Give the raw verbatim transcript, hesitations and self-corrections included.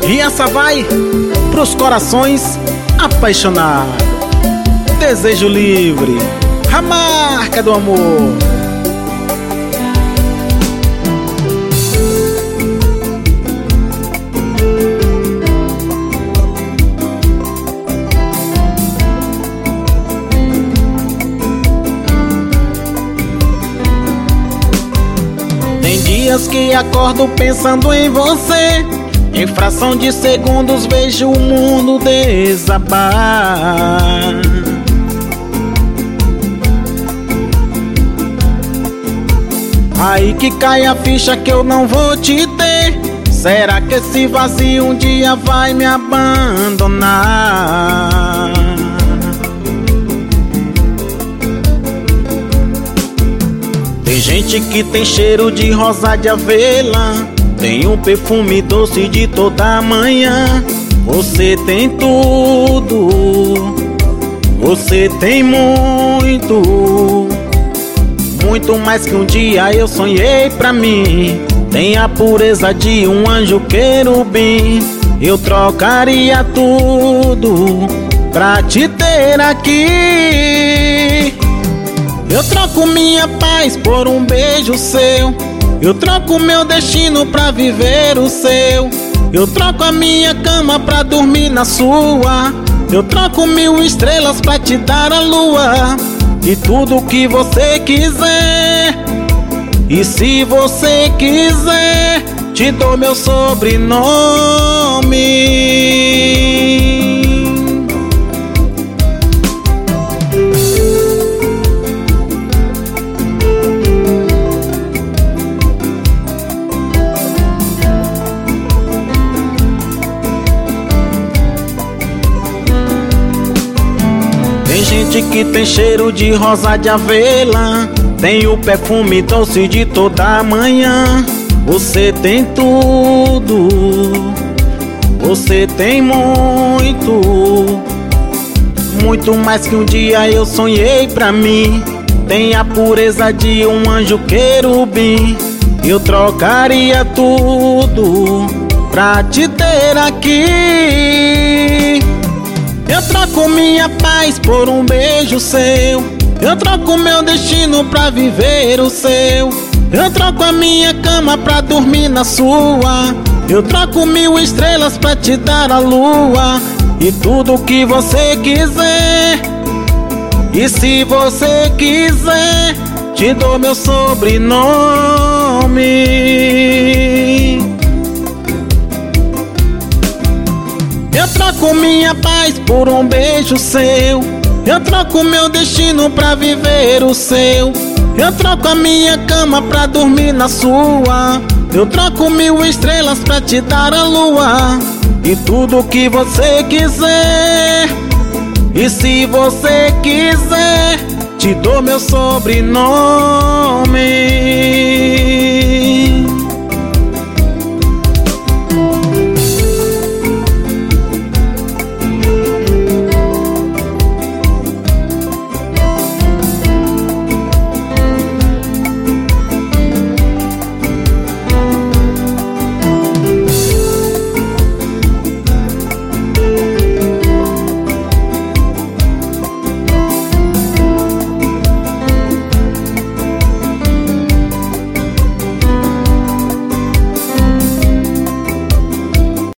E essa vai pros corações apaixonados. Desejo livre, a marca do amor. Tem dias que acordo pensando em você. Em fração de segundos vejo o mundo desabar. Aí que cai a ficha que eu não vou te ter. Será que esse vazio um dia vai me abandonar? Tem gente que tem cheiro de rosa de avelã, tem um perfume doce de toda manhã. Você tem tudo, você tem muito, muito mais que um dia eu sonhei pra mim. Tem a pureza de um anjo querubim. Eu trocaria tudo pra te ter aqui. Eu troco minha paz por um beijo seu. Eu troco meu destino pra viver o seu. Eu troco a minha cama pra dormir na sua. Eu troco mil estrelas pra te dar a lua. E tudo que você quiser. E se você quiser, te dou meu sobrenome. Tem gente que tem cheiro de rosa de avelã, tem o perfume doce de toda manhã. Você tem tudo, você tem muito, muito mais que um dia eu sonhei pra mim. Tem a pureza de um anjo querubim. Eu trocaria tudo pra te ter aqui. Eu troco minha paz por um beijo seu. Eu troco meu destino pra viver o seu. Eu troco a minha cama pra dormir na sua. Eu troco mil estrelas pra te dar a lua. E tudo que você quiser. E se você quiser, te dou meu sobrenome. Eu troco minha paz por um beijo seu. Eu troco meu destino pra viver o seu. Eu troco a minha cama pra dormir na sua. Eu troco mil estrelas pra te dar a lua. E tudo que você quiser. E se você quiser, te dou meu sobrenome.